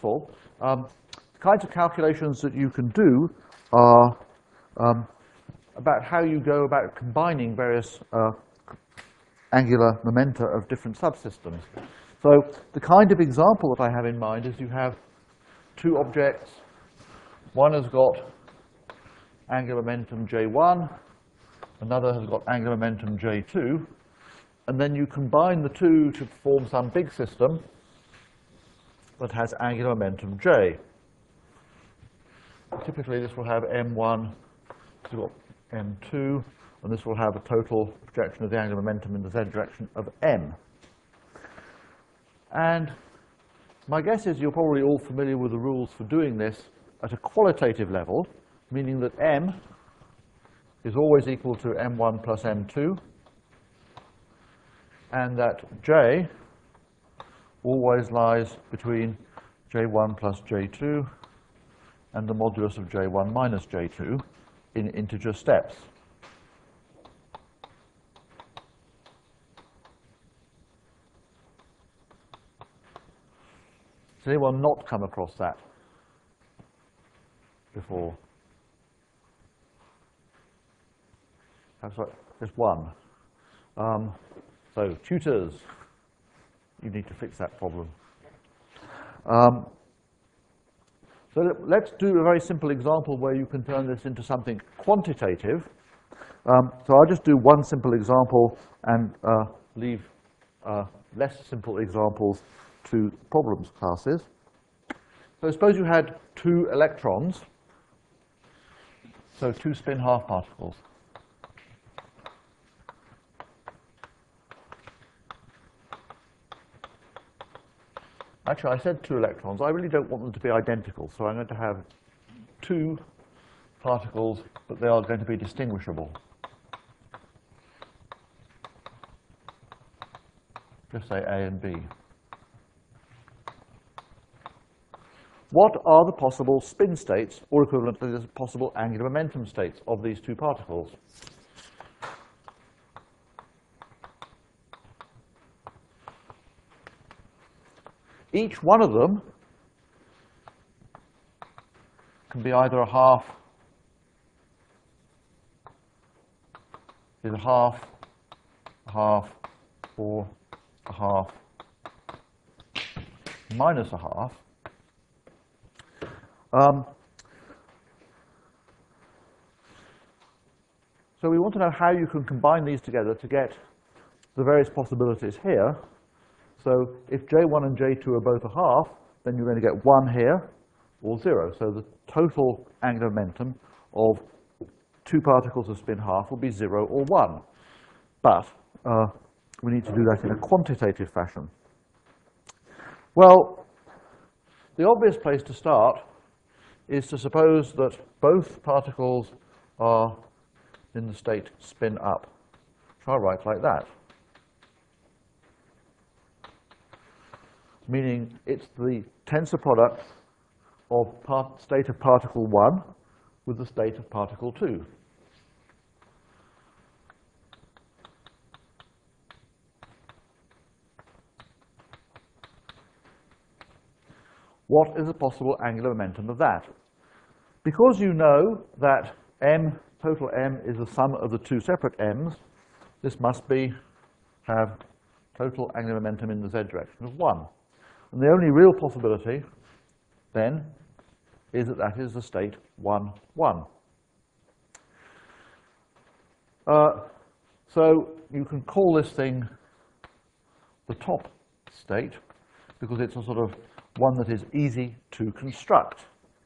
useful. The kinds of calculations that you can do are about how you go about combining various angular momenta of different subsystems. So the kind of example that I have in mind is you have two objects. One has got angular momentum J1, another has got angular momentum J2, and then you combine the two to form some big system that has angular momentum J. Typically this will have M1, this will have M2, and this will have a total projection of the angular momentum in the z direction of M. And my guess is you're probably all familiar with the rules for doing this at a qualitative level, meaning that M is always equal to M1 plus M2, and that J always lies between J1 plus J2 and the modulus of J1 minus J2 in integer steps. Has anyone not come across that before? There's one. So tutors, you need to fix that problem. So let's do a very simple example where you can turn this into something quantitative. So I'll just do one simple example and leave less simple examples to problems classes. So suppose you had two electrons, so two spin half particles. Actually, I said two electrons. I really don't want them to be identical, so I'm going to have two particles, but they are going to be distinguishable. Just say A and B. What are the possible spin states, or equivalently the possible angular momentum states of these two particles? Each one of them can be either a half, is a half, or a half minus a half. So we want to know how you can combine these together to get the various possibilities here. So if J1 and J2 are both a half, then you're going to get 1 here or 0. So the total angular momentum of two particles of spin half will be 0 or 1. But we need to do that in a quantitative fashion. Well, the obvious place to start is to suppose that both particles are in the state spin up. So I'll write like that. Meaning it's the tensor product of state of particle 1 with the state of particle 2. What is the possible angular momentum of that? Because you know that M, total M, is the sum of the two separate M's, this must have total angular momentum in the z direction of 1. And the only real possibility, then, is that that is the state 1, 1. So you can call this thing the top state, because it's a sort of one that is easy to construct.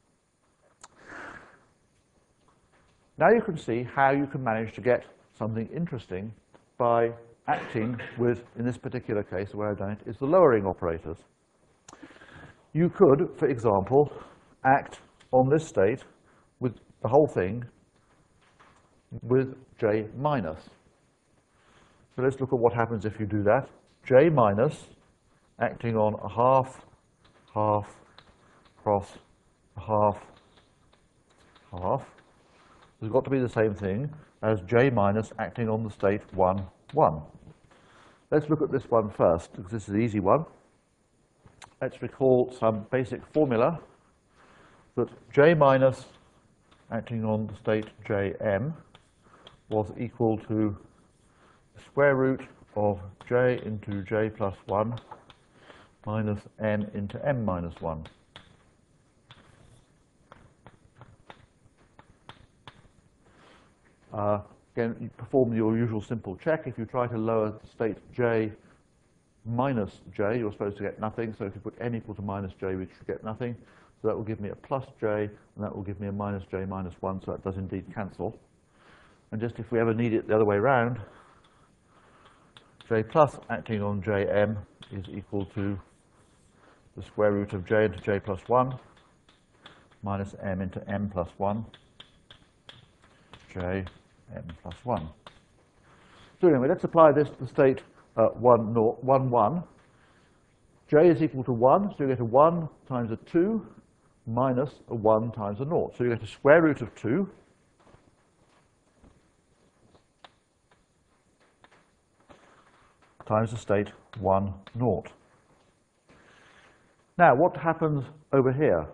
Now you can see how you can manage to get something interesting by acting with, in this particular case, the way I've done it, is the lowering operators. You could, for example, act on this state with the whole thing with J minus. So let's look at what happens if you do that. J minus acting on a half, half, cross, a half, half. It's got to be the same thing as J minus acting on the state 1, 1. Let's look at this one first, because this is an easy one. let's recall some basic formula that J minus acting on the state Jm was equal to the square root of J into J plus 1 minus M into M minus 1. Again, you perform your usual simple check. If you try to lower the state J minus J, you're supposed to get nothing. So if you put n equal to minus J, we should get nothing. So that will give me a plus J, and that will give me a minus J minus 1, so that does indeed cancel. And just if we ever need it the other way around, J plus acting on Jm is equal to the square root of J into J plus 1 minus M into M plus 1, J M plus 1. So anyway, let's apply this to the state 1, 1. J is equal to 1, so you get a 1 times a 2 minus a 1 times a 0. So you get a square root of 2 times the state 1, 0. Now, what happens over here?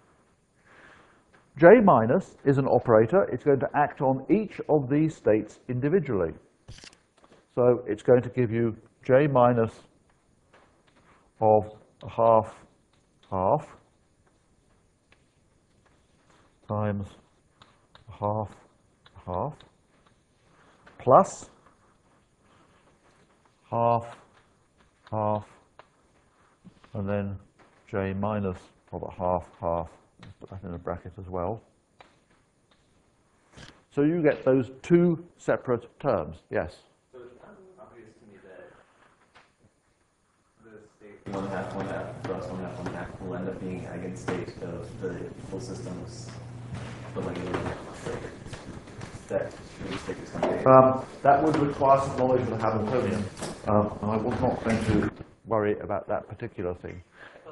J minus is an operator. It's going to act on each of these states individually. So it's going to give you J minus of a half times a half plus half, and then J minus of a half. Let's put that in a bracket as well. So you get those two separate terms. Yes? So it's not obvious to me that the state 1/2 plus 1/2 will end up being eigenstate of the full system's molecular operator. That we think is going to be. That would require some knowledge of the Hamiltonian, and I was not going to worry about that particular thing.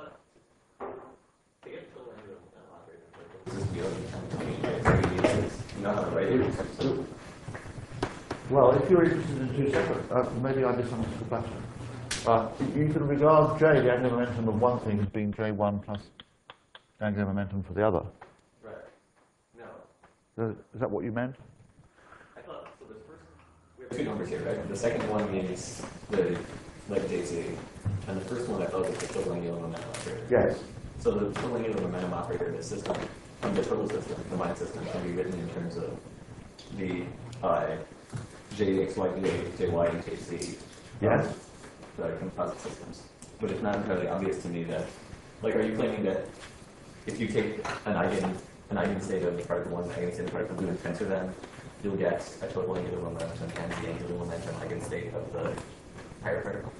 Well, if you're interested in two separate, maybe I misunderstood that. You can regard J, the angular momentum of one thing, as being J1 plus the angular momentum for the other. Right. No. Is that what you meant? I thought, so the first, we have two numbers here, right? The second one is the, like JZ, and the first one I thought was the total angular momentum operator. Yes. So the total angular momentum operator in the system, the total system, the combined system, can be written in terms of the JX, YJ, JY, and JC. Yes. The composite systems. But it's not entirely obvious to me that, like, are you claiming that if you take an eigenstate of the particle 1 and eigenstate of the particle 2 and tensor them, you'll get a total angular momentum and the angular momentum eigenstate of the higher particle?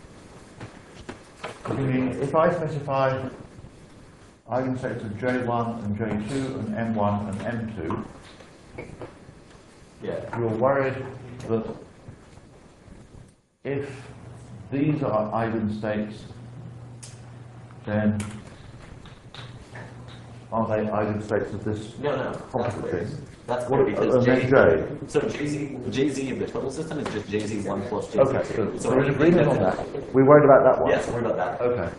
You mean, if I specify eigenstates of J1 and J2 and M1 and M2, yeah, you're worried that if these are eigenstates, then are they eigenstates of this composite thing? That's what because J. So JZ of the total system is just JZ1 plus JZ2. Okay, so we're in agreement on that. We worried about that one? Yes, we're about that. Okay.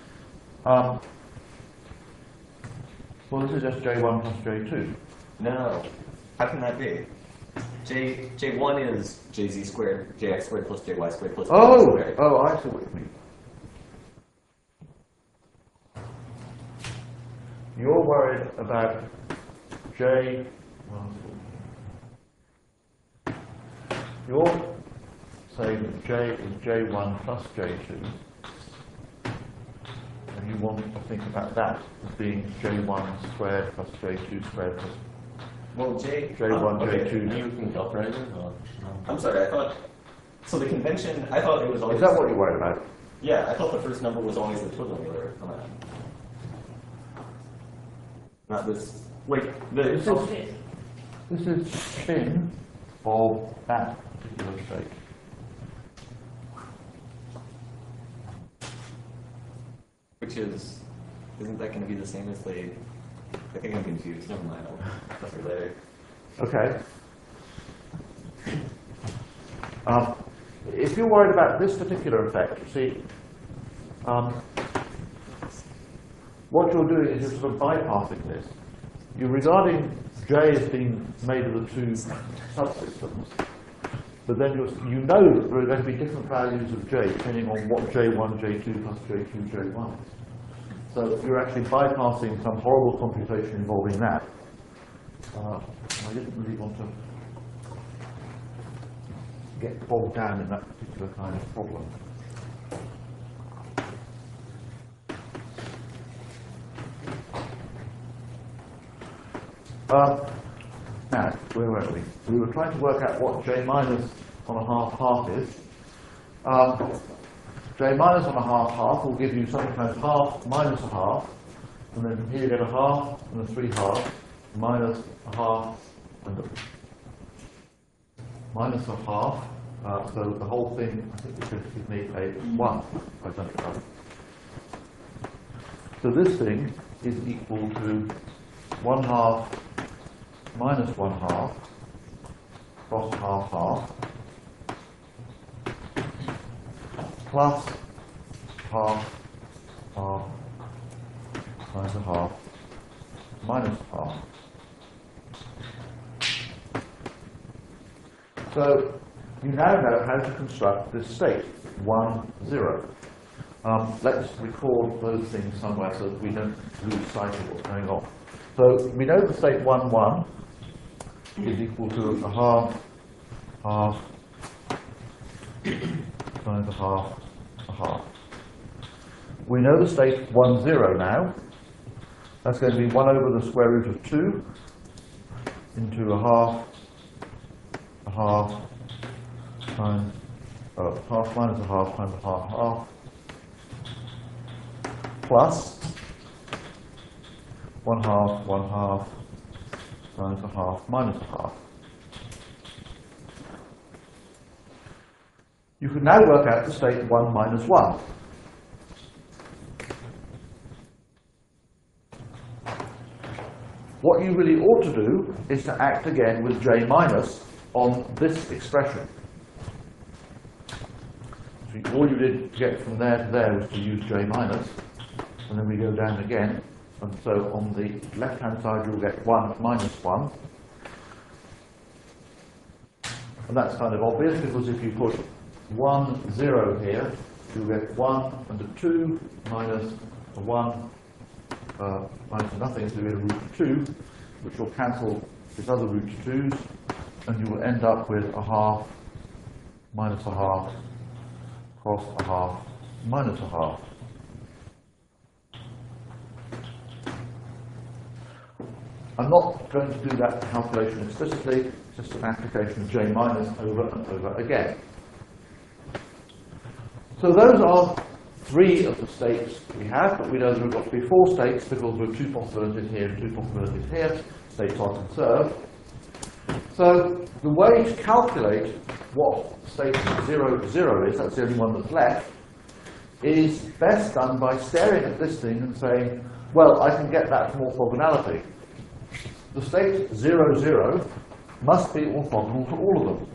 Well, this is just J1 plus J2. No. How can that be? J1 is JZ squared, JX squared plus JY squared plus JZ squared. Oh, I see what you mean. You're worried about J. You're saying that J is J1 plus J2. And you want to think about that as being J1 squared plus J2 squared plus J1, J2. You can calculate it? I'm sorry, I thought, so the convention, I thought it was always... Is that what you're worried about? Yeah, I thought the first number was always the total angular momentum. Not this, wait, This is spin of that particular state. which is, isn't that going to be the same as the, I think I'm confused, never mind, I'll talk to you later. Okay. If you're worried about this particular effect, see, what you're doing is you're sort of bypassing this. You're regarding J as being made of the two subsystems, but then you know that there are going to be different values of J depending on what J1, J2 plus J2, J1 is. So you're actually bypassing some horrible computation involving that. I didn't really want to get bogged down in that particular kind of problem. Now, where were we? We were trying to work out what J minus on a half is. J minus on a half will give you something like half minus a half, and then from here you get a half and a 3 halves, minus a half and minus a half. So the whole thing, I think, is going to give me a 1. I've done it right. So this thing is equal to 1 half minus 1 half cross half half plus half half times a half minus half. So you now know how to construct this state, 1, 0. Let's record those things somewhere so that we don't lose sight of what's going on. So we know the state 1, 1 is equal to a half, half, times a half, a half. We know the state 1, 0 now. That's going to be 1 over the square root of 2 into a half times, half minus a half times a half, half, plus 1 half times a half minus a half. You can now work out the state 1 minus 1. What you really ought to do is to act again with J minus on this expression. So all you did to get from there to there was to use J minus, and then we go down again. And so on the left-hand side, you'll get 1 minus 1. And that's kind of obvious, because if you put 1, 0 here, you'll get 1 and a 2 minus a 1 minus nothing, so you get a root of 2, which will cancel this other root of 2's, and you will end up with a half minus a half cross a half minus a half. I'm not going to do that calculation explicitly, it's just an application of J minus over and over again. So those are 3 of the states we have, but we know there have got to be 4 states because there are 2 possibilities here and 2 possibilities here. States are conserved. So the way to calculate what state 0, 0 is, that's the only one that's left, is best done by staring at this thing and saying, well, I can get that from orthogonality. The state 0, 0 must be orthogonal to all of them.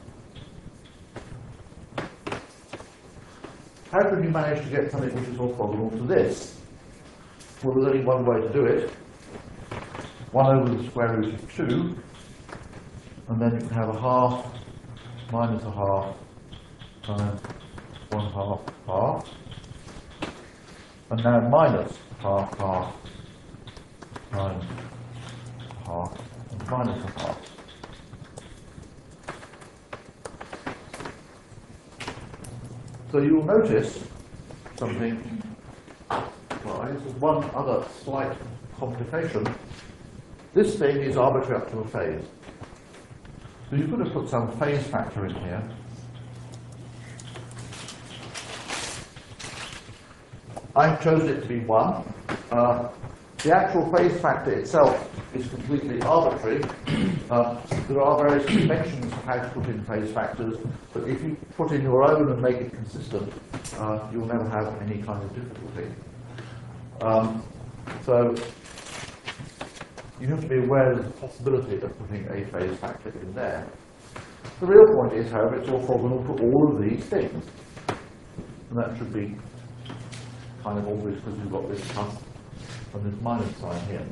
How can you manage to get something which is orthogonal to this? Well, there's only one way to do it. 1 over the square root of 2, and then you can have a half minus a half times 1 half half, and now minus half half times half and minus a half. So you will notice something. Well, I guess there's one other slight complication. This thing is arbitrary up to a phase. So you could have put some phase factor in here. I've chosen it to be 1. The actual phase factor itself is completely arbitrary. There are various conventions of how to put in phase factors, but if you put in your own and make it consistent, you'll never have any kind of difficulty. So you have to be aware of the possibility of putting a phase factor in there. The real point is, however, it's orthogonal to all of these things. And that should be kind of obvious because you've got this plus and this minus sign here.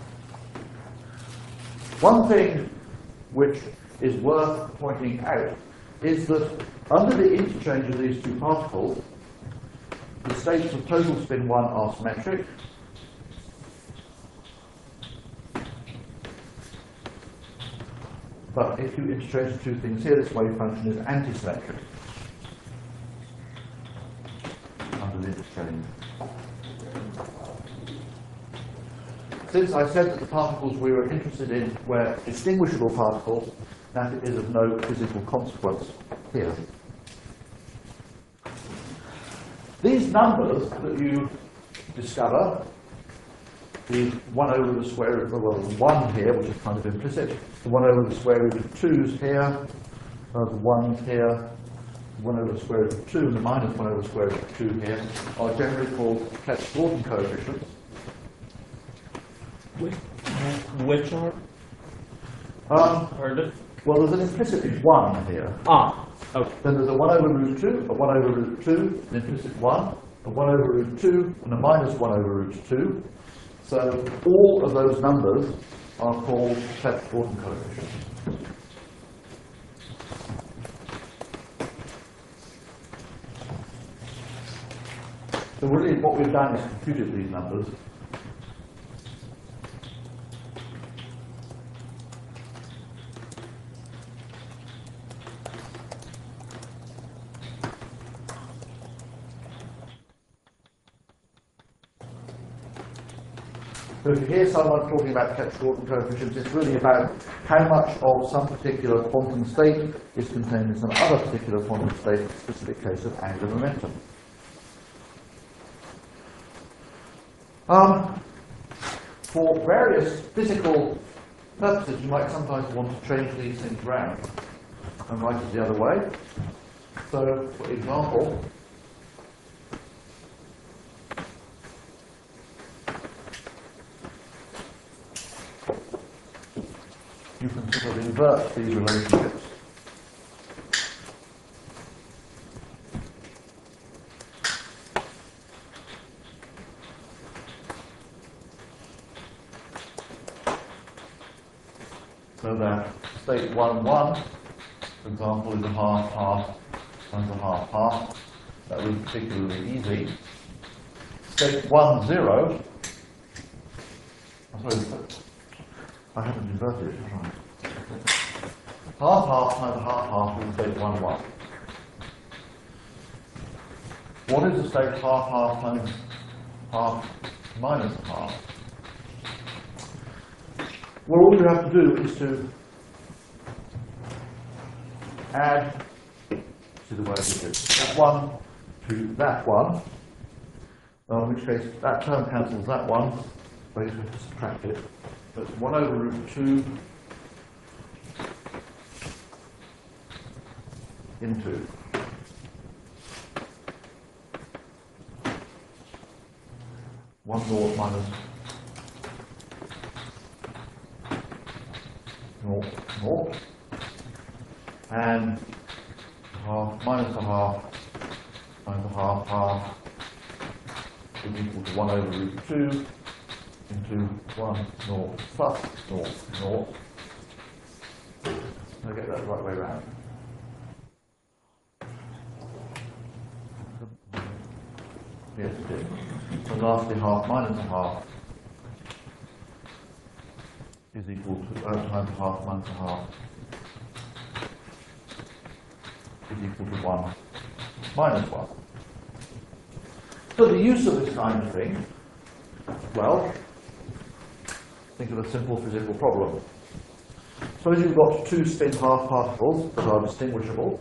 One thing which is worth pointing out is that under the interchange of these two particles, the states of total spin 1 are symmetric, but if you interchange the two things here, this wave function is antisymmetric under the interchange. Since I said that the particles we were interested in were distinguishable particles, that is of no physical consequence here. These numbers that you discover, the 1 over the square root, well, the 1 here, which is kind of implicit, the 1 over the square root of 2's here, the 1's here, 1 over the square root of 2 and the minus 1 over the square root of 2 here, are generally called Clebsch-Gordan coefficients. Which are? Heard it? Well, there's an implicit 1 here. Ah, okay. Then there's a 1 over root 2, a 1 over root 2, an implicit 1, a 1 over root 2, and a minus 1 over root 2. So all of those numbers are called Clebsch-Gordan coefficients. So really what we've done is computed these numbers. So if you hear someone talking about Clebsch-Gordan coefficients, it's really about how much of some particular quantum state is contained in some other particular quantum state, in the specific case of angular momentum. For various physical purposes, you might sometimes want to change these things around and write it the other way. So, for example, you can sort of invert these relationships. So that state 1, 1, for example, is a half, half, and a half, half. That would be particularly easy. State 1, 0, oh, sorry, I haven't inverted it, have I? Half, half times half, half is state 1, 1. What is the state half, half times half minus half? Well, all you have to do is to add, see the way I did it, that one to that one, in which case that term cancels that one, so you have to subtract it. So it's 1 over root 2 into 1 naught minus 0, 0, and half minus a half times a half, half is equal to 1 over root 2 into 1 naught plus 0, 0. I'll get that the right way around. Yes, it is. And lastly, half minus a half is equal to times a half minus a half is equal to 1 minus 1. So the use of this kind of thing, well, think of a simple physical problem. Suppose you've got two spin half particles that are distinguishable.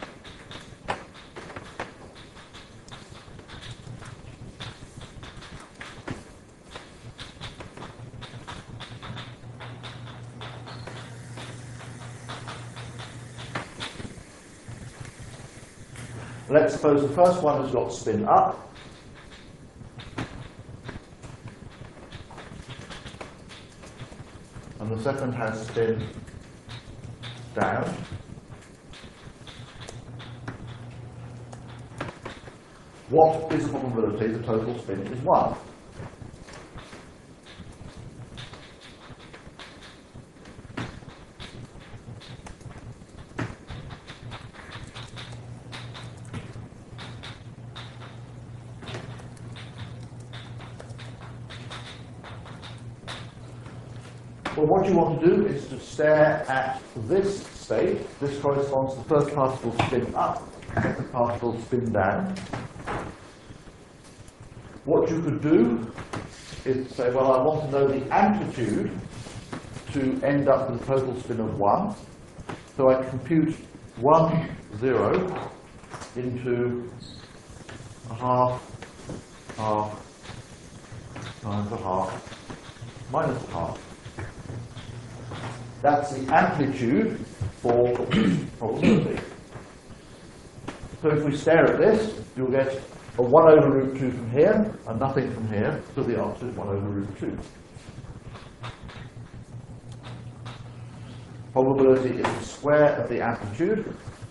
Let's suppose the first one has got spin up. And the second has spin down. What is the probability the total spin is 1? Well, what you want to do is to stare at this state. This corresponds to the first particle spin up, second particle spin down. What you could do is say, well, I want to know the amplitude to end up with a total spin of 1. So I compute 1, 0 into a half, half, times a half, minus a half. That's the amplitude for probability. So if we stare at this, you'll get a 1 over root 2 from here, and nothing from here, so the answer is 1 over root 2. Probability is the square of the amplitude.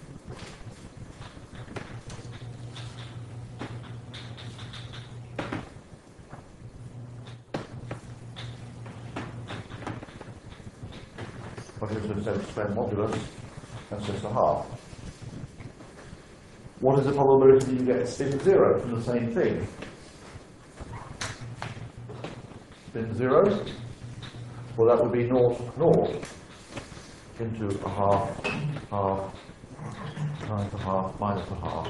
But it's a square modulus, that's just a half. What is the probability that you get spin 0 from the same thing? Spin 0? Well, that would be 0, 0 into a half, half, times a half, minus a half.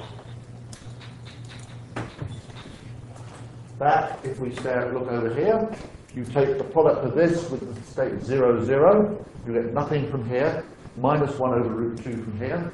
That, if we look over here, you take the product of this with the state 0, 0, you get nothing from here, minus 1 over root 2 from here.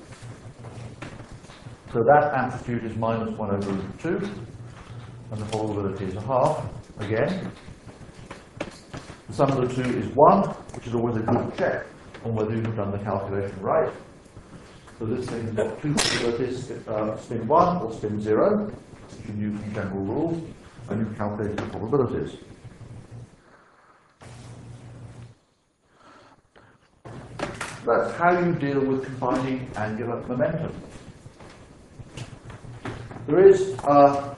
So that amplitude is minus 1 over root 2, and the probability is a half, again. The sum of the two is 1, which is always a good check on whether you've done the calculation right. So this thing has got two probabilities, spin 1 or spin 0, which you knew from general rules, and you calculate the probabilities. That's how you deal with combining angular momentum. There is, well,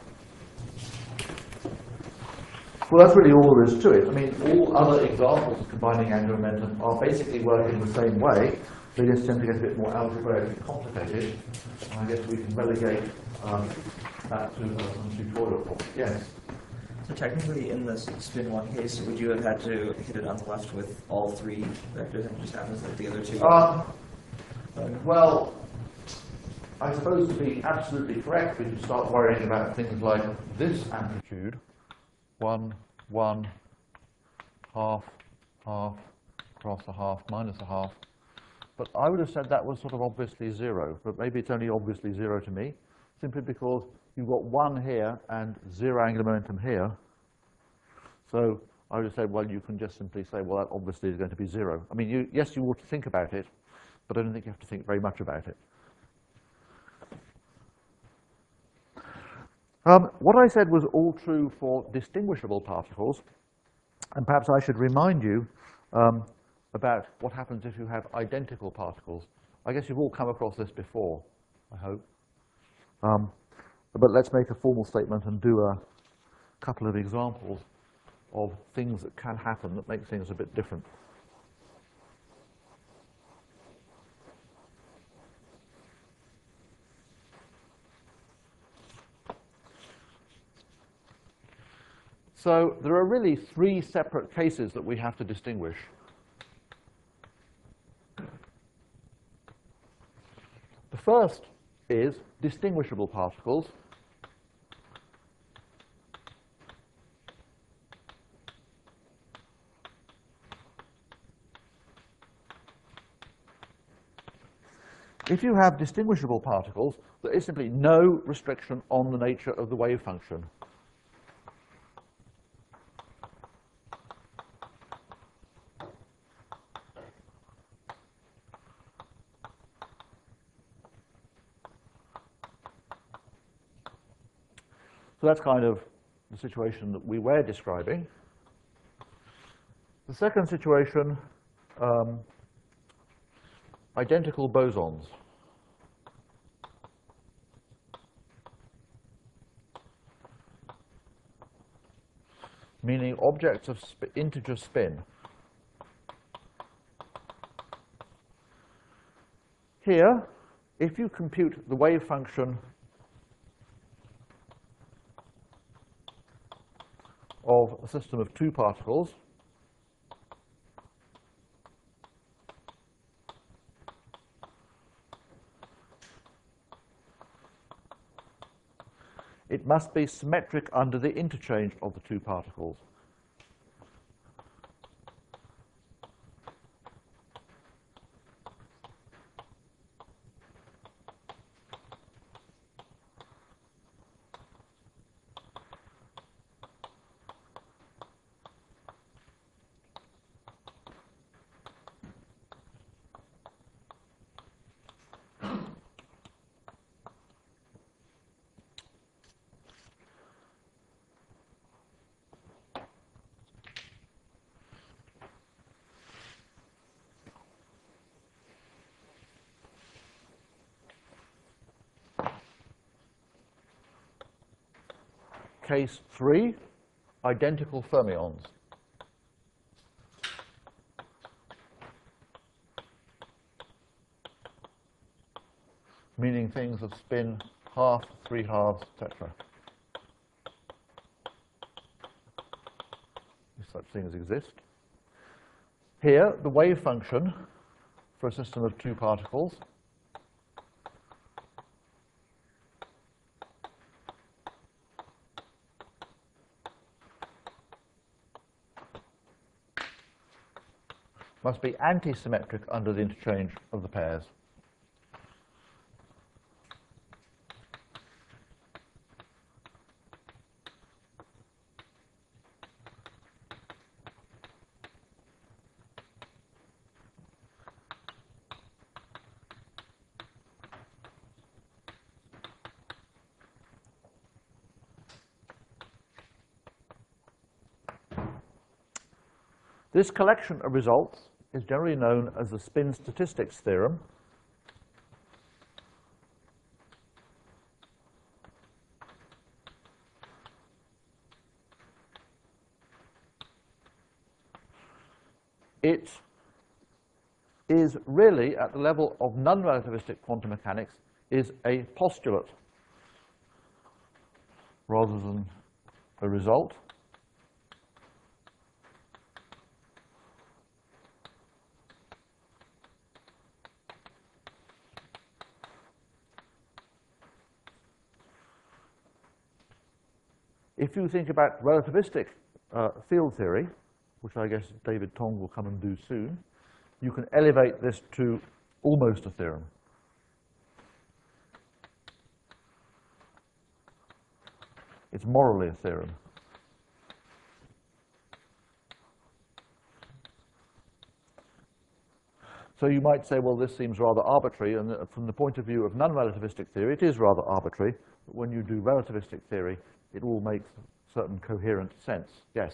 that's really all there is to it. I mean, all other examples of combining angular momentum are basically working the same way. They just tend to get a bit more algebraically complicated. And I guess we can relegate that to some tutorial for. Yes? So technically, in this spin 1 case, would you have had to hit it on the left with all 3 vectors, and it just happens that the other 2? Well, I suppose to be absolutely correct, we should start worrying about things like this amplitude, 1, 1, half, half, cross a half, minus a half. But I would have said that was sort of obviously 0, but maybe it's only obviously 0 to me, simply because you've got 1 here and 0 angular momentum here. So I would have said, well, you can just simply say, well, that obviously is going to be 0. I mean, yes, you ought to think about it, but I don't think you have to think very much about it. What I said was all true for distinguishable particles, and perhaps I should remind you about what happens if you have identical particles. I guess you've all come across this before, I hope. But let's make a formal statement and do a couple of examples of things that can happen that make things a bit different. So there are really 3 separate cases that we have to distinguish. The first is distinguishable particles. If you have distinguishable particles, there is simply no restriction on the nature of the wave function. So that's kind of the situation that we were describing. The second situation, identical bosons. Meaning objects of integer spin. Here, if you compute the wave function of a system of 2 particles, it must be symmetric under the interchange of the two particles. Case 3, identical fermions. Meaning things of spin half, 3/2, etc. If such things exist. Here, the wave function for a system of two particles must be anti-symmetric under the interchange of the pairs. This collection of results is generally known as the spin statistics theorem. It is really, at the level of non-relativistic quantum mechanics, is a postulate rather than a result. If you think about relativistic field theory, which I guess David Tong will come and do soon, you can elevate this to almost a theorem. It's morally a theorem. So you might say, well, this seems rather arbitrary, and from the point of view of non-relativistic theory, it is rather arbitrary, but when you do relativistic theory, it all makes certain coherent sense. Yes?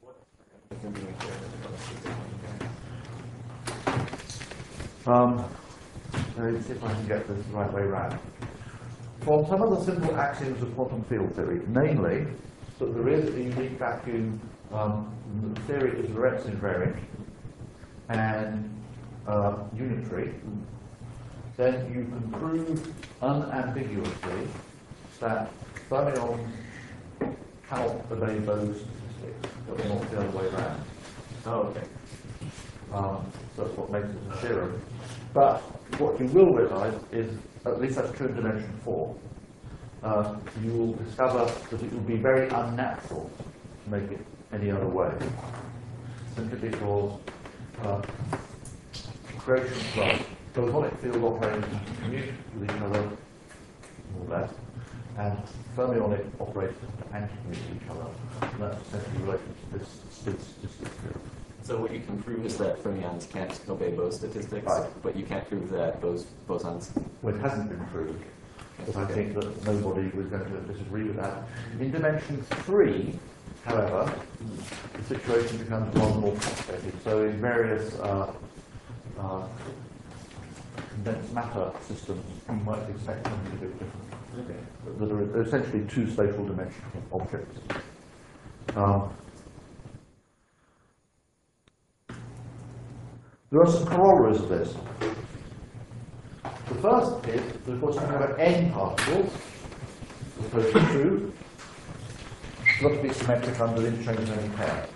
Let's see if I can get this the right way around. From some of the simple axioms of quantum field theory, namely that there is a unique vacuum, the theory is Lorentz invariant and unitary, then you can prove unambiguously that fermions cannot obey those statistics, but they're not the other way around. Oh, okay. So that's what makes it a theorem. But what you will realize is, at least that's true in dimension 4, you will discover that it would be very unnatural to make it any other way. Simply because creation plus bosonic field operators commute with each other, more or less, and fermionic operators anti-commute with each other. And that's essentially related to this statistics theorem. So what you can prove is that fermions can't obey Bose statistics, right, but you can't prove that bosons. Well, it hasn't been proved, but I think that nobody was going to disagree with that. In dimension 3, however, the situation becomes rather more complicated. So in various condensed matter systems, you might expect something a bit different. Okay. That are essentially two spatial dimensional objects. There are some corollaries of this. The first is that, of course, you have n particles, as opposed to 2, it's got to be symmetric under the interchange of any pair.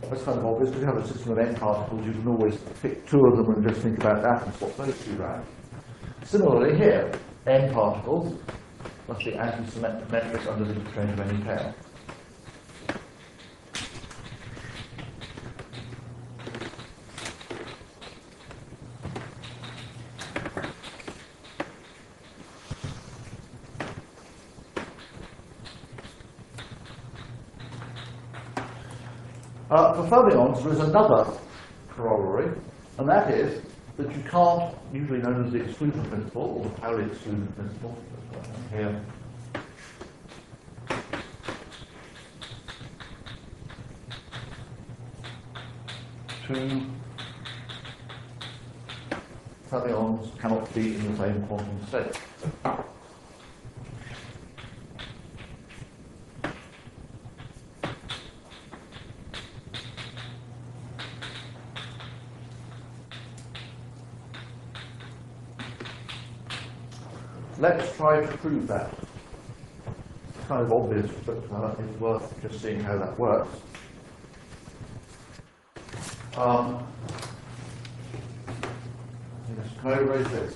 That's kind of obvious. If you have a system of n particles, you can always pick two of them and just think about that and swap those two around. Similarly here, n particles must be anti-symmetric under the interchange of any pair. For fermions, there is another corollary, and that is that you can't, usually known as the exclusion principle, or the Pauli exclusion principle, here. Two fermions cannot be in the same quantum state. Let's try to prove that. It's kind of obvious, but it's worth just seeing how that works. Yes, can I erase this?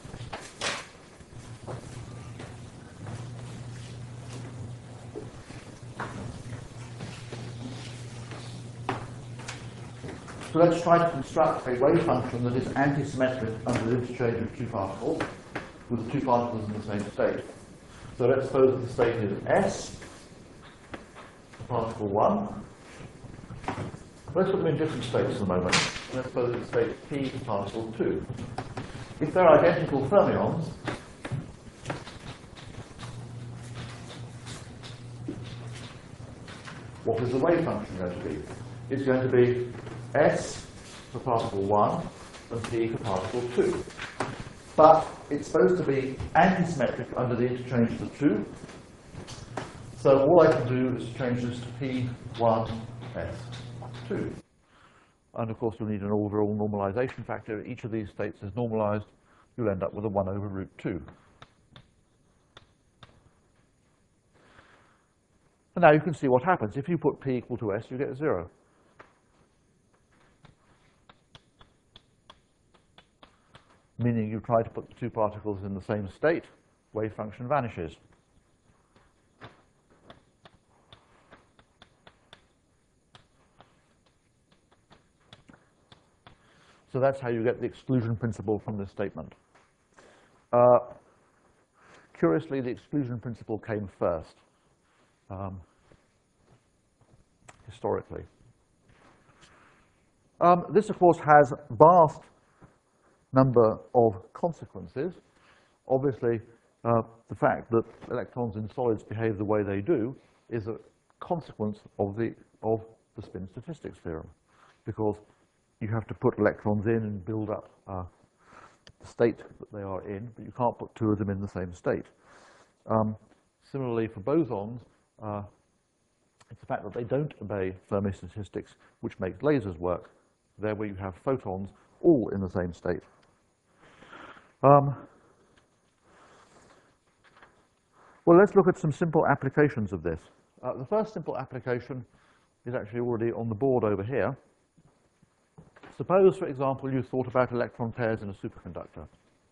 So let's try to construct a wave function that is anti-symmetric under the interchange of two particles, with the two particles in the same state. So let's suppose that the state is S, particle 1. Let's put them in different states at the moment. Let's suppose it's state P, particle 2. If they're identical fermions, what is the wave function going to be? It's going to be S for particle 1 and P for particle 2. But it's supposed to be anti-symmetric under the interchange of the two. So all I can do is change this to P1S2. And of course you'll need an overall normalization factor. Each of these states is normalized. You'll end up with a 1 over root 2. And now you can see what happens. If you put P equal to S, you get 0. Meaning you try to put the two particles in the same state, wave function vanishes. So that's how you get the exclusion principle from this statement. Curiously, the exclusion principle came first, historically. This, of course, has vast number of consequences. Obviously, the fact that electrons in solids behave the way they do is a consequence of the spin statistics theorem, because you have to put electrons in and build up the state that they are in, but you can't put two of them in the same state. Similarly, for bosons, it's the fact that they don't obey Fermi statistics which makes lasers work. There, where you have photons all in the same state. Well, let's look at some simple applications of this. The first simple application is actually already on the board over here. Suppose, for example, you thought about electron pairs in a superconductor.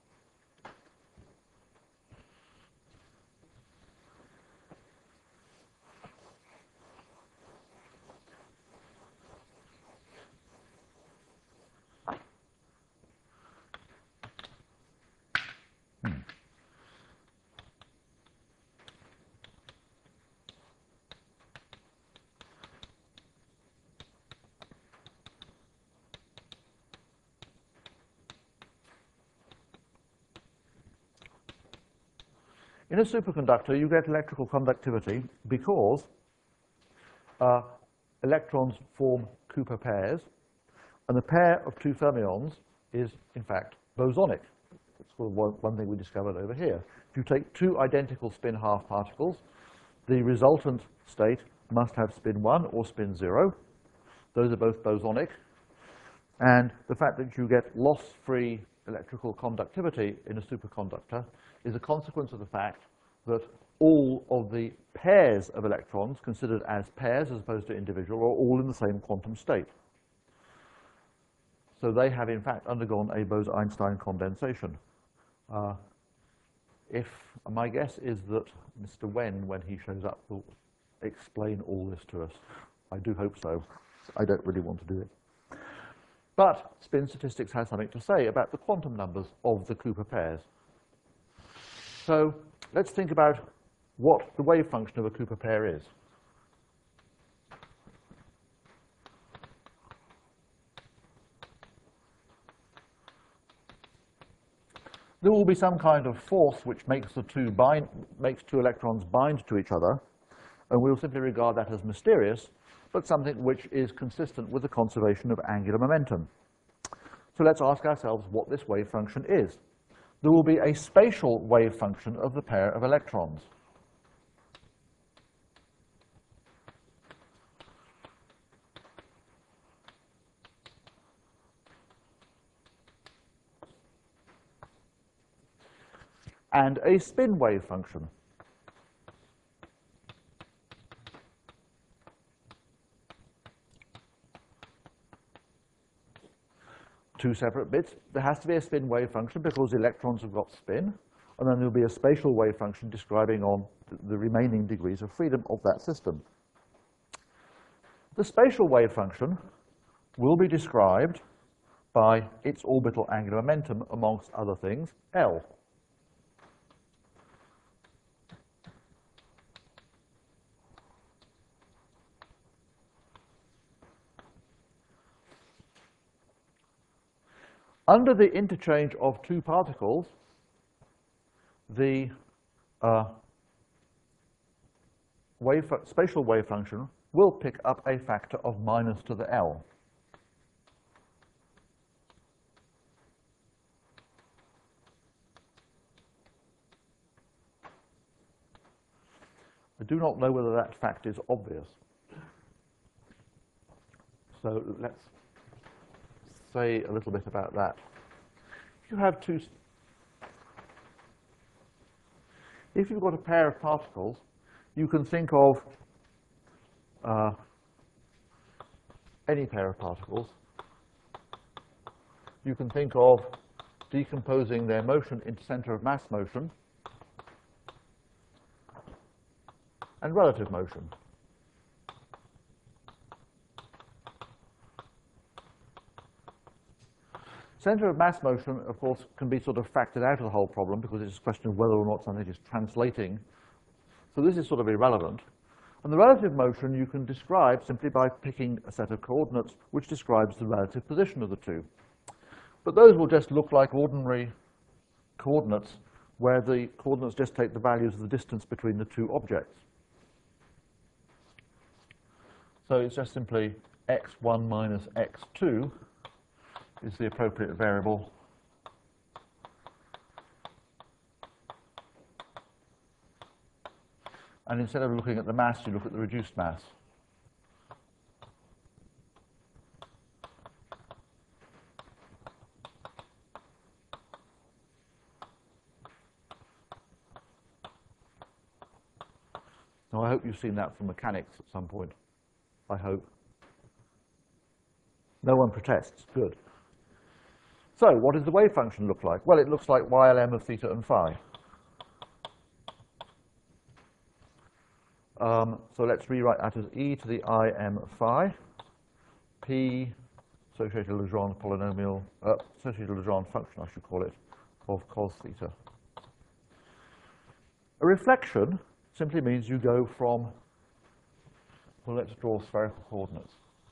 In a superconductor, you get electrical conductivity because electrons form Cooper pairs, and the pair of two fermions is, in fact, bosonic. It's sort of one thing we discovered over here. If you take two identical spin half particles, the resultant state must have spin 1 or spin 0. Those are both bosonic. And the fact that you get loss-free electrical conductivity in a superconductor is a consequence of the fact that all of the pairs of electrons considered as pairs as opposed to individual are all in the same quantum state. So they have, in fact, undergone a Bose-Einstein condensation. My guess is that Mr. Wen, when he shows up, will explain all this to us. I do hope so. I don't really want to do it. But spin statistics has something to say about the quantum numbers of the Cooper pairs. So let's think about what the wave function of a Cooper pair is. There will be some kind of force which makes two electrons bind to each other, and we'll simply regard that as mysterious, but something which is consistent with the conservation of angular momentum. So let's ask ourselves what this wave function is. There will be a spatial wave function of the pair of electrons. And a spin wave function. Two separate bits. There has to be a spin wave function because the electrons have got spin, and then there'll be a spatial wave function describing on the remaining degrees of freedom of that system. The spatial wave function will be described by its orbital angular momentum, amongst other things, L. Under the interchange of two particles, the spatial wave function will pick up a factor of minus to the L. I do not know whether that fact is obvious. So let's say a little bit about that. If you've got a pair of particles, you can think of any pair of particles. You can think of decomposing their motion into center of mass motion and relative motion. Center of mass motion, of course, can be sort of factored out of the whole problem because it's a question of whether or not something is translating. So this is sort of irrelevant. And the relative motion you can describe simply by picking a set of coordinates which describes the relative position of the two. But those will just look like ordinary coordinates where the coordinates just take the values of the distance between the two objects. So it's just simply x1 minus x2 is the appropriate variable. And instead of looking at the mass, you look at the reduced mass. Now, I hope you've seen that from mechanics at some point. I hope. No one protests. Good. So what does the wave function look like? Well, it looks like YLM of theta and phi. So let's rewrite that as e to the im phi, p associated Legendre polynomial, associated Legendre function, I should call it, of cos theta. A reflection simply means you go from, well, let's draw spherical coordinates.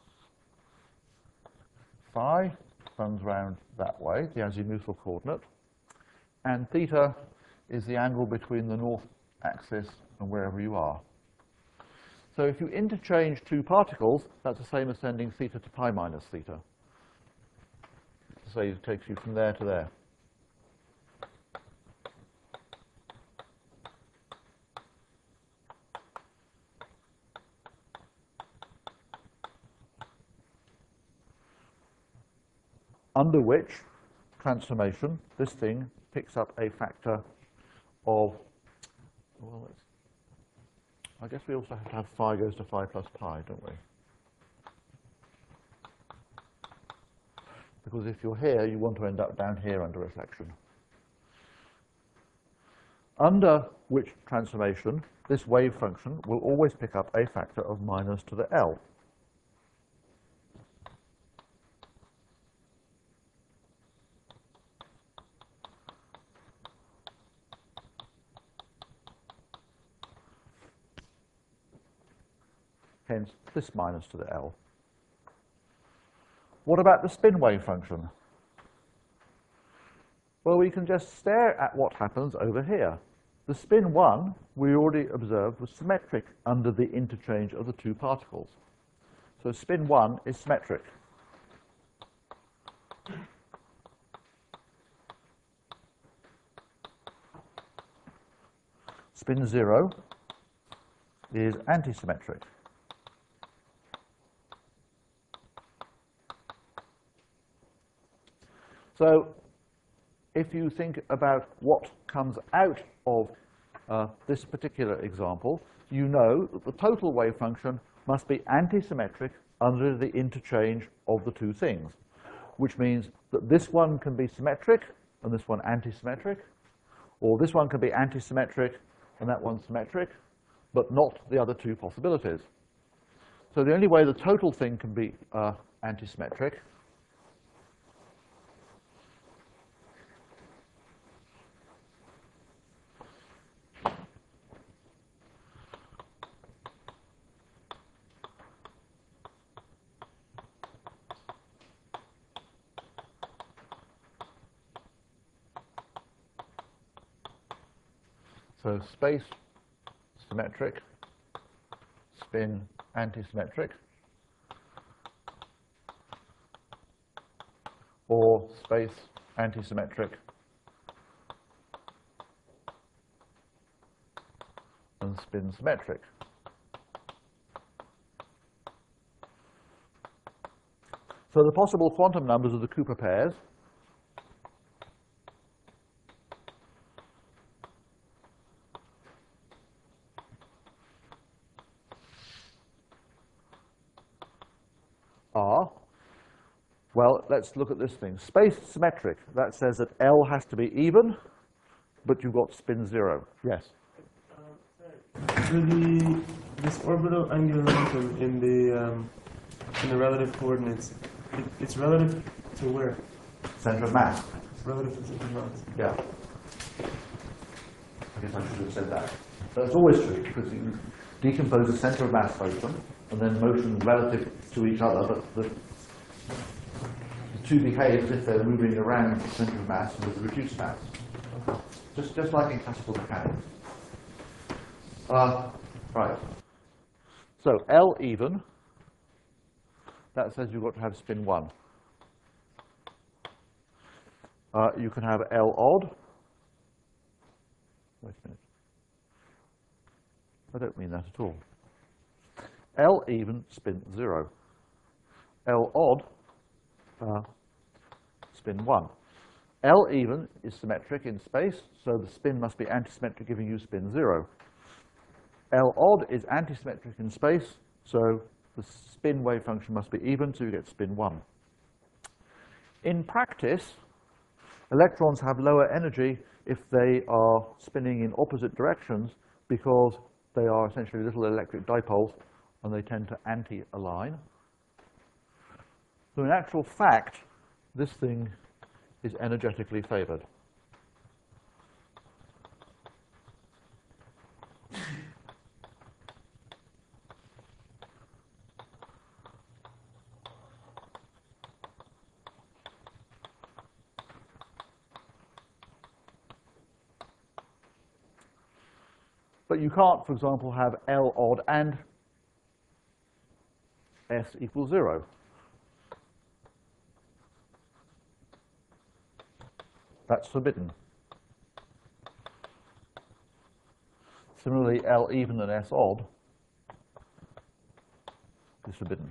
Phi runs round that way, the azimuthal coordinate, and theta is the angle between the north axis and wherever you are. So if you interchange two particles, that's the same as sending theta to pi minus theta. So it takes you from there to there. Under which transformation this thing picks up a factor of, well, let's I guess we also have to have phi goes to phi plus pi, don't we? Because if you're here, you want to end up down here under reflection. Under which transformation, this wave function will always pick up a factor of minus to the L. Hence, this minus to the L. What about the spin wave function? Well, we can just stare at what happens over here. The spin 1, we already observed, was symmetric under the interchange of the two particles. So spin 1 is symmetric. Spin 0 is antisymmetric. So if you think about what comes out of this particular example, you know that the total wave function must be antisymmetric under the interchange of the two things, which means that this one can be symmetric and this one antisymmetric, or this one can be antisymmetric and that one symmetric, but not the other two possibilities. So the only way the total thing can be antisymmetric so space symmetric, spin antisymmetric, or space antisymmetric and spin symmetric. So the possible quantum numbers of the Cooper pairs are, well, let's look at this thing. Space symmetric, that says that L has to be even, but you've got spin 0. Yes? So this orbital angular momentum in the relative coordinates, it's relative to where? Center of mass. It's relative to the center of mass. Yeah. I guess I should have said that. That's always true, because you decompose the center of mass motion and then motion relative to each other, but the two behave as if they're moving around the center of mass with reduced mass. Just like in classical mechanics. Right. So L even, that says you've got to have spin 1. You can have L odd. Wait a minute. I don't mean that at all. L even, spin 0. L odd, spin 1. L even is symmetric in space, so the spin must be antisymmetric, giving you spin 0. L odd is antisymmetric in space, so the spin wave function must be even, so you get spin 1. In practice, electrons have lower energy if they are spinning in opposite directions because they are essentially little electric dipoles and they tend to anti-align. So in actual fact, this thing is energetically favored. But you can't, for example, have L odd and S equals 0. That's forbidden. Similarly, L even and S odd is forbidden.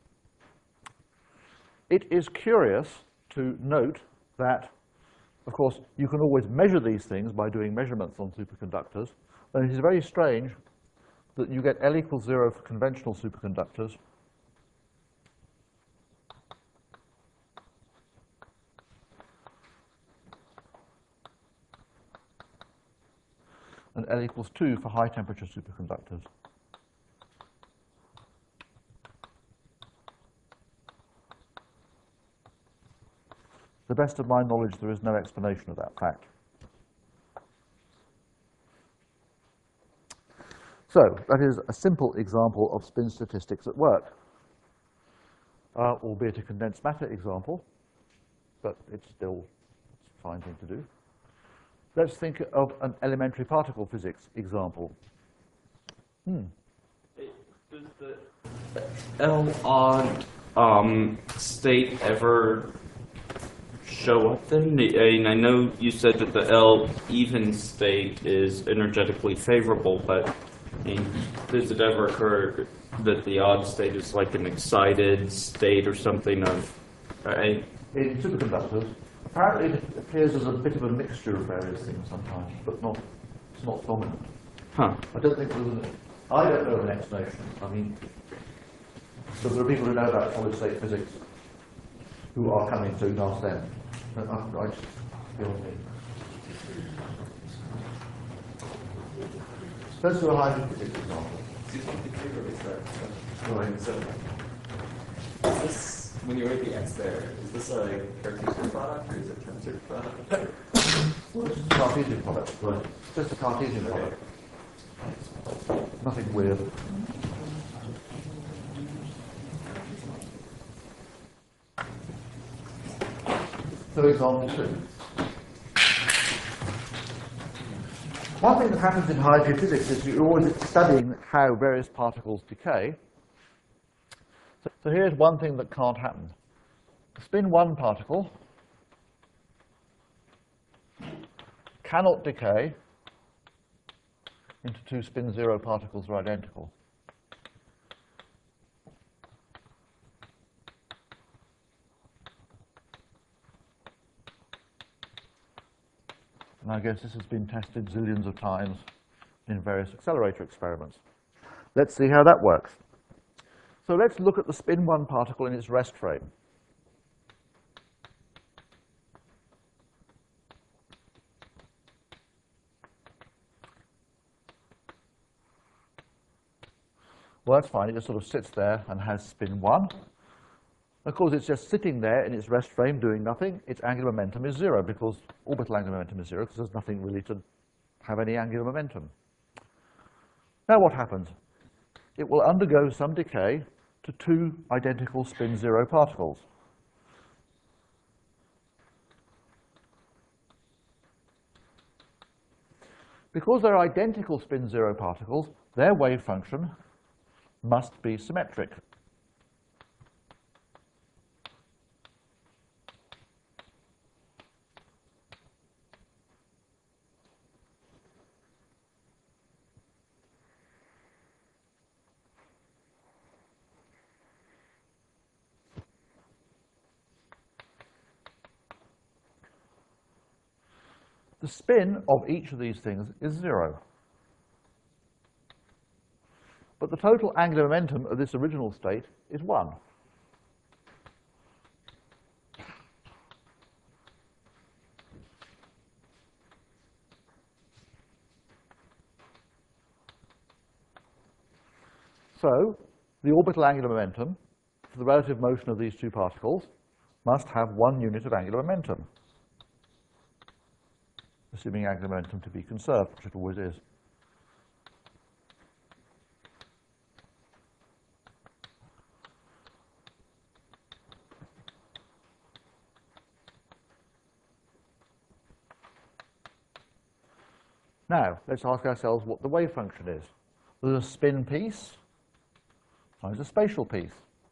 It is curious to note that, of course, you can always measure these things by doing measurements on superconductors, and it is very strange that you get L equals 0 for conventional superconductors, and L equals 2 for high temperature superconductors. To the best of my knowledge, there is no explanation of that fact. So, that is a simple example of spin statistics at work, albeit a condensed matter example, but it's still a fine thing to do. Let's think of an elementary particle physics example. Does the L odd state ever show up then? I know you said that the L even state is energetically favorable, but does it ever occur that the odd state is like an excited state or something of... In superconductors, apparently it appears as a bit of a mixture of various things sometimes, but it's not dominant. Huh. I don't know of an explanation. I mean, so there are people who know about solid state physics who are coming to ask them. I just feel me. Let's do a hydrogen physics example. Is this, when you write the x there, is this a Cartesian product or is it a tensor product? Well, it's just a Cartesian product. Right. It's just a Cartesian product. Nothing weird. So example 2. One thing that happens in high geophysics is you're always studying how various particles decay. So here's one thing that can't happen. The spin 1 particle cannot decay into 2 spin 0 particles that are identical. And I guess this has been tested zillions of times in various accelerator experiments. Let's see how that works. So let's look at the spin 1 particle in its rest frame. Well, that's fine. It just sort of sits there and has spin 1. Of course, it's just sitting there in its rest frame doing nothing. Its angular momentum is 0 because orbital angular momentum is 0 because there's nothing really to have any angular momentum. Now what happens? It will undergo some decay to 2 identical spin 0 particles. Because they're identical spin 0 particles, their wave function must be symmetric. The spin of each of these things is 0. But the total angular momentum of this original state is 1. So, the orbital angular momentum for the relative motion of these 2 particles must have 1 unit of angular momentum, assuming angular momentum to be conserved, which it always is. Now, let's ask ourselves what the wave function is. There's a spin piece times a spatial piece.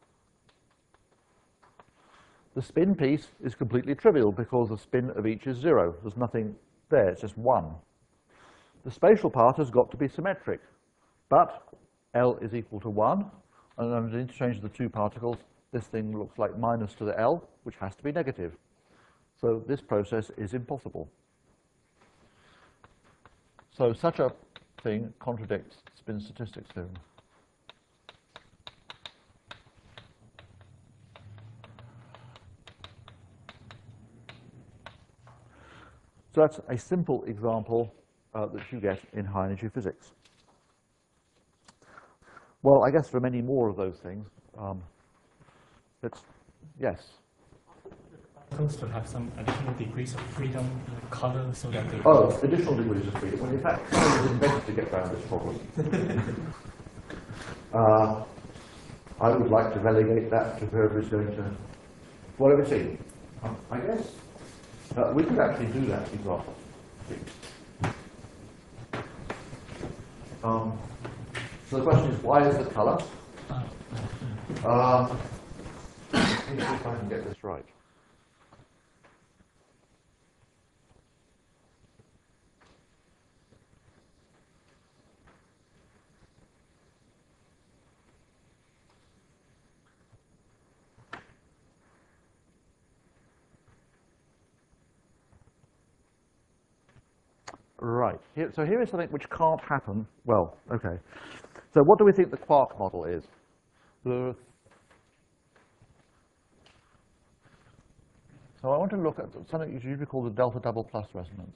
The spin piece is completely trivial because the spin of each is 0. There's nothing there, it's just 1. The spatial part has got to be symmetric, but L is equal to 1, and under the interchange of the 2 particles, this thing looks like minus to the L, which has to be negative. So this process is impossible. So such a thing contradicts spin statistics theorem. So that's a simple example that you get in high energy physics. Well, I guess there are many more of those things. Yes. Particles to have some additional degrees of freedom in the color so that they... Oh, additional degrees of freedom. Well, in fact, it was invented to get around this problem. I would like to relegate that to whoever is going to... Well, let me see. I guess we could actually do that example. So the question is, why is the color? Let me see if I can get this right. Right. So here is something which can't happen. Well, okay. So what do we think the quark model is? So I want to look at something which is usually called the delta double plus resonance.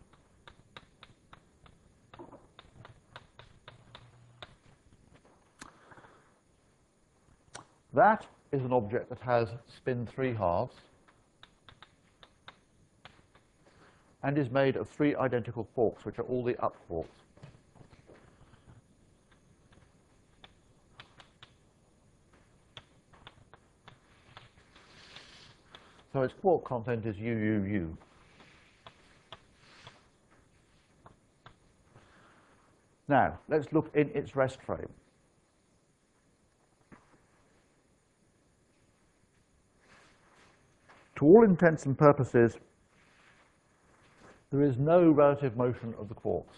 That is an object that has spin 3/2 and is made of 3 identical quarks, which are all the up quarks. So its quark content is UUU. Now, let's look in its rest frame. To all intents and purposes, there is no relative motion of the quarks.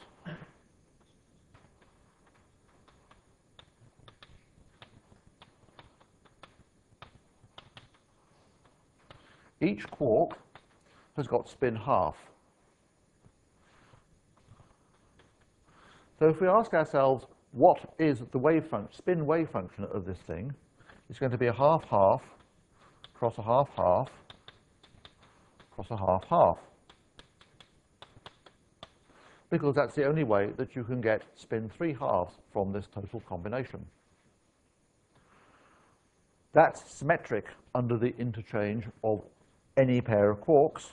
Each quark has got spin 1/2. So if we ask ourselves, what is the spin wave function of this thing? It's going to be a 1/2/2 cross a 1/2/2 cross a 1/2/2. Because that's the only way that you can get spin 3/2 from this total combination. That's symmetric under the interchange of any pair of quarks.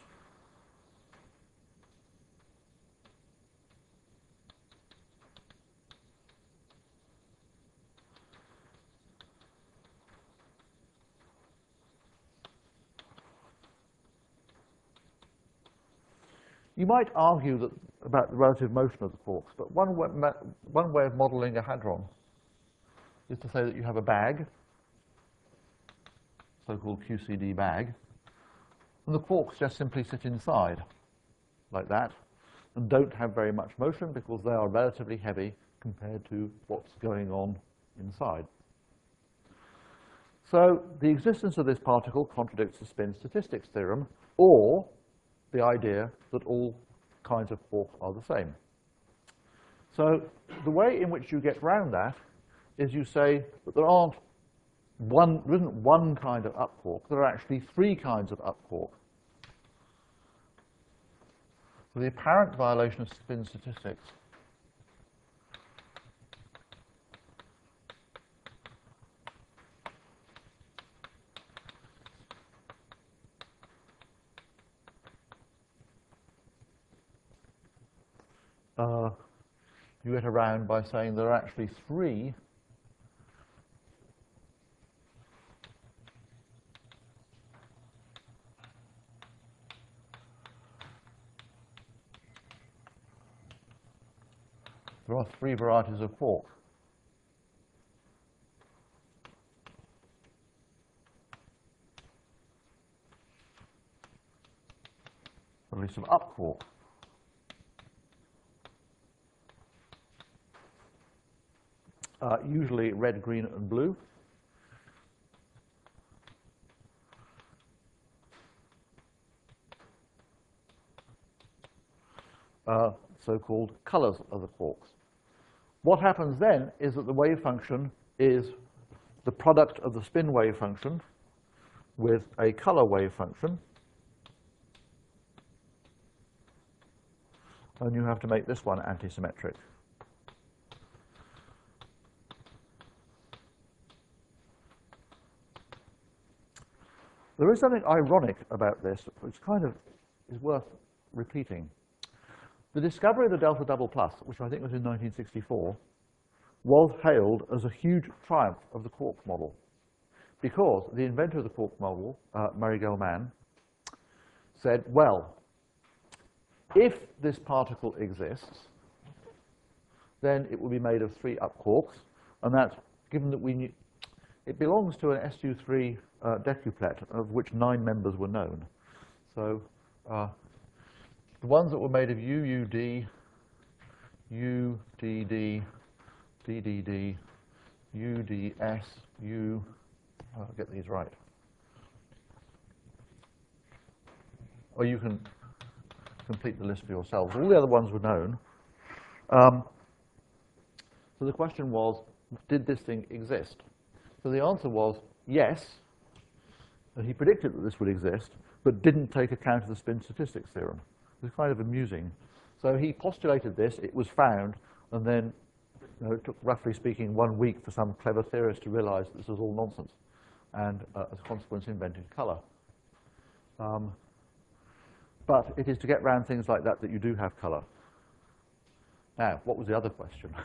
You might argue that about the relative motion of the quarks, but one way of modeling a hadron is to say that you have a bag, so-called QCD bag, and the quarks just simply sit inside, like that, and don't have very much motion because they are relatively heavy compared to what's going on inside. So the existence of this particle contradicts the spin statistics theorem, or the idea that all kinds of quarks are the same. So the way in which you get round that is you say that there isn't one kind of up quark, there are actually 3 kinds of up quark. So the apparent violation of spin statistics you get around by saying there are actually 3 varieties of quark. At least of up quark. Usually red, green, and blue. So-called colors of the quarks. What happens then is that the wave function is the product of the spin wave function with a color wave function. And you have to make this one antisymmetric. There is something ironic about this, which kind of is worth repeating. The discovery of the delta double plus, which I think was in 1964, was hailed as a huge triumph of the quark model, because the inventor of the quark model, Murray Gell-Mann, said, well, if this particle exists, then it will be made of 3 up quarks, and that's given that we knew it belongs to an SU3 decuplet, of which 9 members were known. So the ones that were made of UUD, UDD, DDD, UDS, I'll get these right. Or you can complete the list for yourselves. All the other ones were known. So the question was, did this thing exist? So the answer was yes. And he predicted that this would exist, but didn't take account of the spin statistics theorem. It was kind of amusing. So he postulated this, it was found, and then it took, roughly speaking, 1 week for some clever theorist to realize that this was all nonsense, and as a consequence invented color. But it is to get around things like that that you do have color. Now, what was the other question?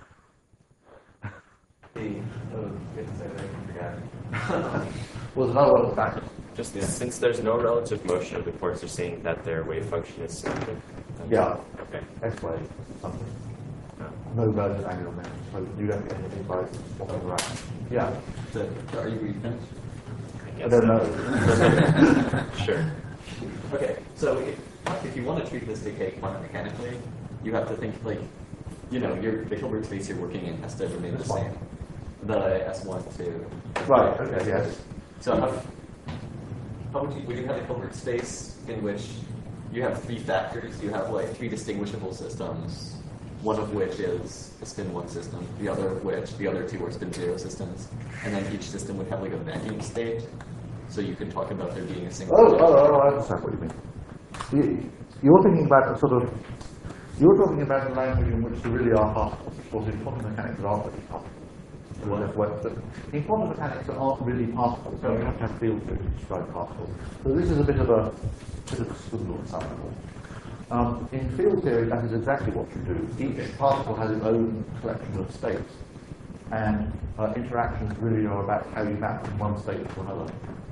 Was another one of the factors. Just since there's no relative motion of the quarks, you're saying that their wave function is symmetric? Yeah. Okay. X-ray, something. No relative angular momentum, so you don't get anything by walking around. Yeah. So, are you finished? I don't know. Sure. Okay, so if you want to treat this decay quantum mechanically, you have to think like, you know, the Hilbert space you're working in has to remain the same. The S1 to... Right, okay, yes. So how would you have a Hilbert space in which you have 3 factors, you have like 3 distinguishable systems, one of which is a spin 1 system, the other 2 are spin 0 systems, and then each system would have like a vacuum state, so you can talk about there being a single... Oh, I understand what you mean. You're thinking about a sort of... You're talking about a language in which there really are particles. Of course, in quantum mechanics, there aren't really particles. In quantum mechanics, there aren't really particles, so you have to have field theory to describe particles. So this is a bit of a swindle at some level. In field theory, that is exactly what you do. Each particle has its own collection of states, and interactions really are about how you map from one state to another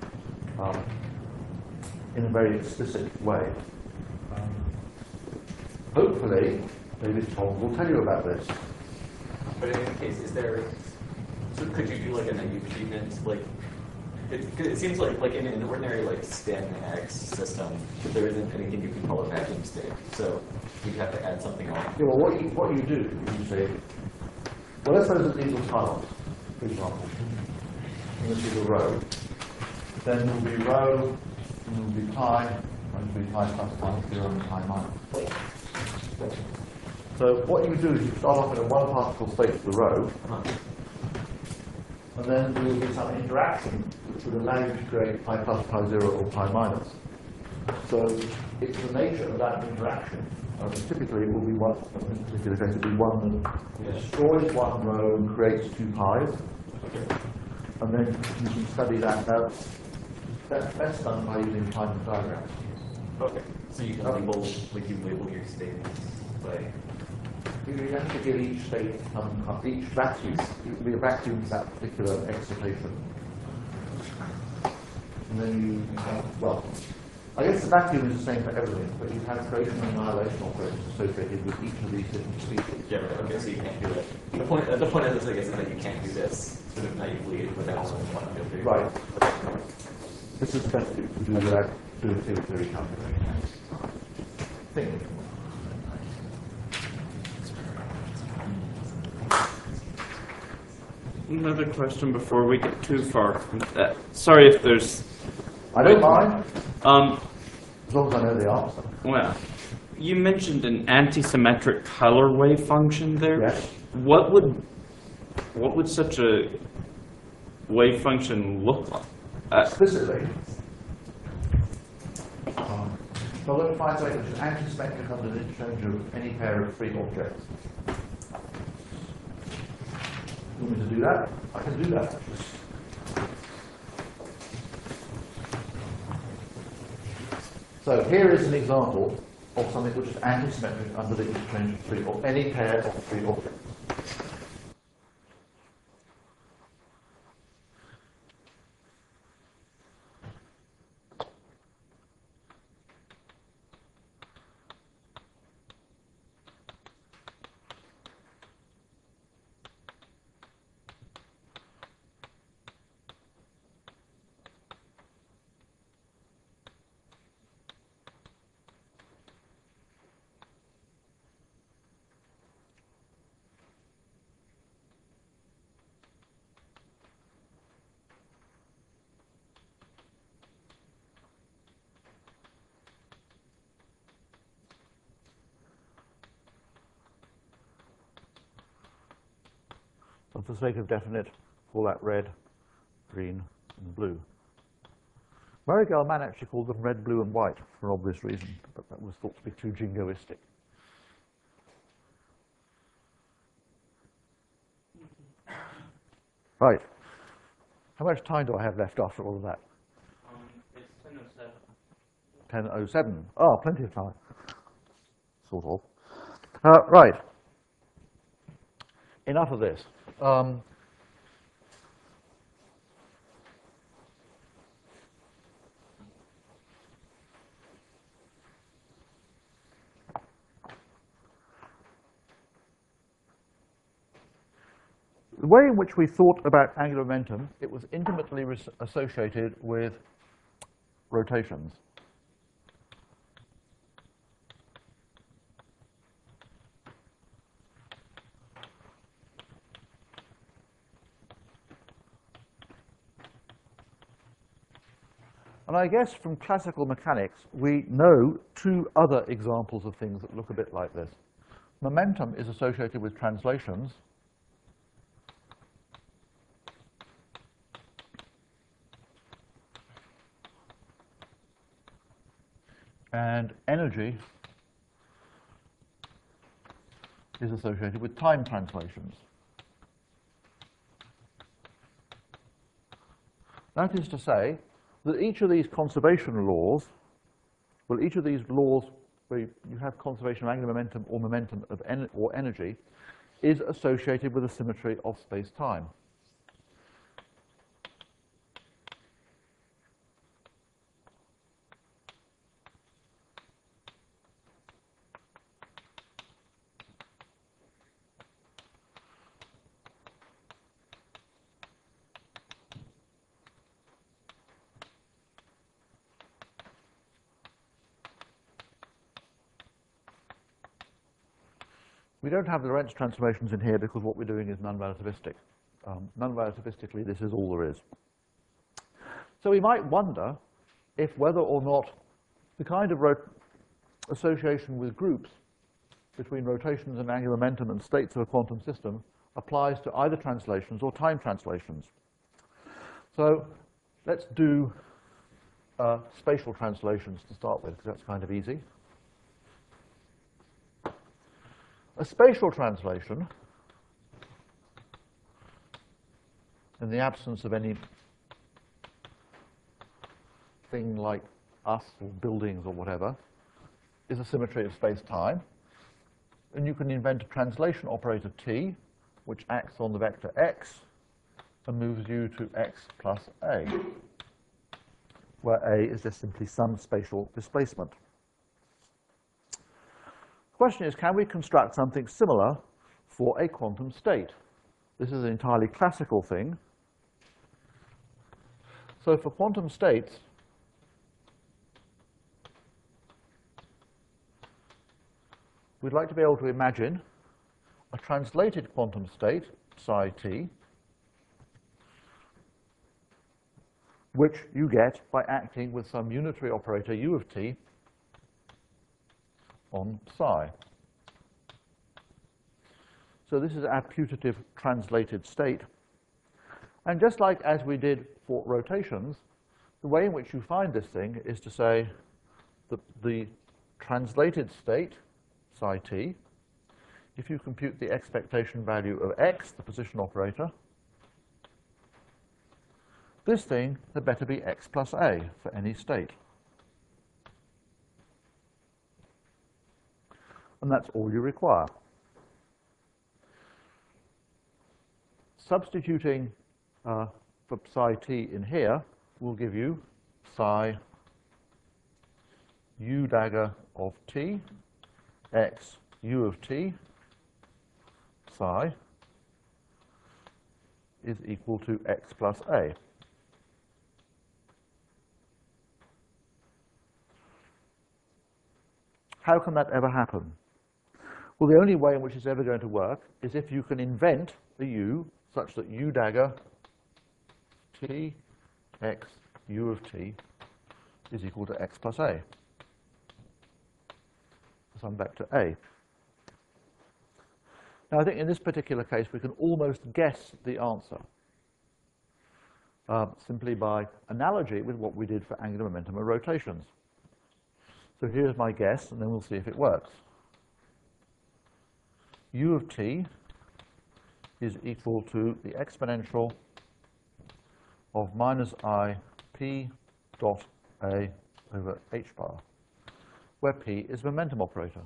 in a very explicit way. Hopefully, David Tom will tell you about this. But in any case, so could you do like a naive treatment? Like, it seems like in an ordinary like spin X system, there isn't anything you can call a vacuum state. So you'd have to add something on. Yeah, well, what you do is you say, well, let's suppose that these are tiles, for example. And this is a row. Then there will be row, and there will be pi, and there will be pi plus pi 0 and pi minus. So what you do is you start off in a 1 particle state for the row, and then there will be some interaction which would allow you to create pi plus, pi 0, or pi minus. So it's the nature of that interaction. Typically it will be one, in this particular case, it will be one that destroys one row and creates 2 pi's. And then you can study that. Now, that's best done by using time diagrams. Okay. So you can label your states by... You have to give each state each vacuum. It will be a vacuum for that particular excitation. And then you have, well, I guess the vacuum is the same for everything, but you have creation and annihilation operators associated with each of these different species. Yeah, right. Okay, so you can't do it. The point of this, I guess, is that you can't do this sort of naively without quantum field theory. Right. This is best to do without doing field theory calculation. Think. Another question before we get too far. Sorry if there's... I don't mind, Um, as long as I know the answer. well, you mentioned an antisymmetric color wave function there. Yes. what would such a wave function look like? Explicitly, so I'm going to find something which is antisymmetric under the interchange of any pair of free objects. You want me to do that? I can do that. So here is an example of something which is antisymmetric under the interchange of free, or any pair of free objects. So for the sake of definite, call that red, green, and blue. Murray Gell-Mann actually called them red, blue, and white for an obvious reason, but that was thought to be too jingoistic. Right. How much time do I have left after all of that? It's 10:07. 10:07. Oh, plenty of time. Sort of. Right. Enough of this. The way in which we thought about angular momentum, it was intimately associated with rotations. And I guess from classical mechanics, we know two other examples of things that look a bit like this. Momentum is associated with translations. And energy is associated with time translations. That is to say that each of these conservation laws, well, each of these laws where you have conservation of angular momentum or momentum of energy, is associated with the symmetry of space-time. We don't have the Lorentz transformations in here because what we're doing is non-relativistic. Non-relativistically, this is all there is. So we might wonder if whether or not the kind of association with groups between rotations and angular momentum and states of a quantum system applies to either translations or time translations. So let's do spatial translations to start with, because that's kind of easy. A spatial translation, in the absence of any thing like us or buildings or whatever, is a symmetry of space-time. And you can invent a translation operator T, which acts on the vector x and moves you to x plus a, where a is just simply some spatial displacement. The question is, can we construct something similar for a quantum state? This is an entirely classical thing. So for quantum states, we'd like to be able to imagine a translated quantum state, psi t, which you get by acting with some unitary operator u of t on psi. So this is our putative translated state. And just like as we did for rotations, the way in which you find this thing is to say that the translated state, psi t, if you compute the expectation value of x, the position operator, this thing had better be x plus a for any state. And that's all you require. Substituting for psi t in here will give you psi u dagger of t x u of t psi is equal to x plus a. How can that ever happen? Well, the only way in which it's ever going to work is if you can invent a u such that u dagger t x u of t is equal to x plus a, some vector a. Now, I think in this particular case, we can almost guess the answer simply by analogy with what we did for angular momentum and rotations. So here's my guess, and then we'll see if it works. U of t is equal to the exponential of minus I p dot a over h bar, where p is momentum operator.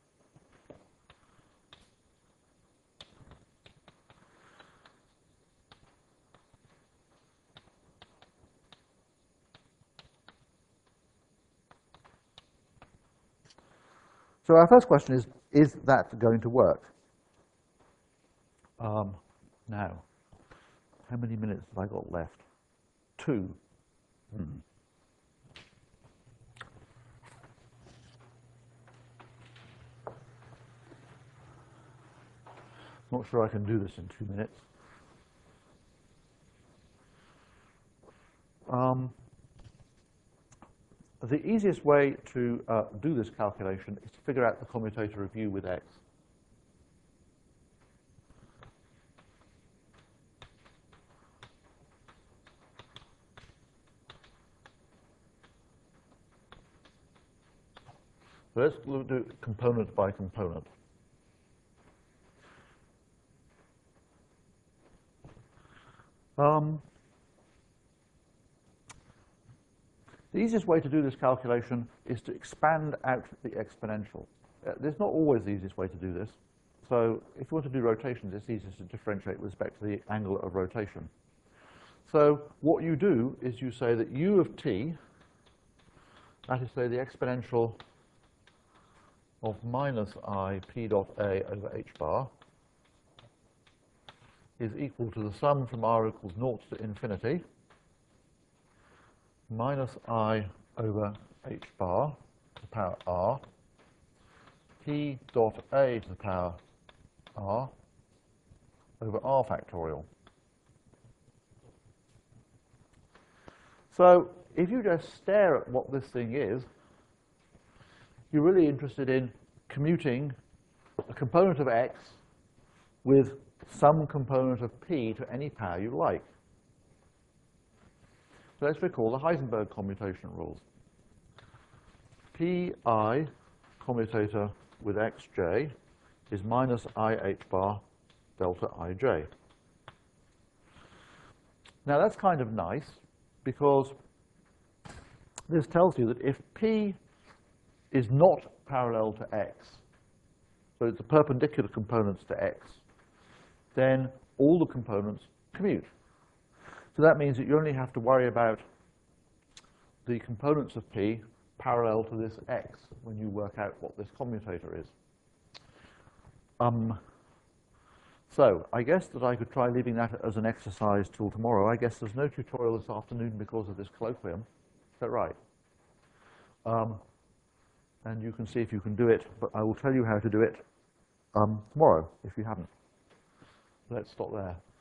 So our first question is that going to work? Now, how many minutes have I got left? 2. Not sure I can do this in 2 minutes. The easiest way to do this calculation is to figure out the commutator of u with x. So let's do component by component. The easiest way to do this calculation is to expand out the exponential. There's not always the easiest way to do this. So if you want to do rotations, it's easiest to differentiate with respect to the angle of rotation. So what you do is you say that u of t, that is, say, the exponential of minus I p dot a over h bar, is equal to the sum from r equals 0 to infinity minus I over h bar to the power r, p dot a to the power r over r factorial. So if you just stare at what this thing is, you're really interested in commuting a component of x with some component of p to any power you like. So let's recall the Heisenberg commutation rules. Pi commutator with xj is minus ih bar delta ij. Now that's kind of nice, because this tells you that if p is not parallel to x, so it's the perpendicular components to x, then all the components commute. So that means that you only have to worry about the components of p parallel to this x when you work out what this commutator is. So I guess that I could try leaving that as an exercise till tomorrow. I guess there's no tutorial this afternoon because of this colloquium. Is that right? And you can see if you can do it, but I will tell you how to do it tomorrow if you haven't. Let's stop there.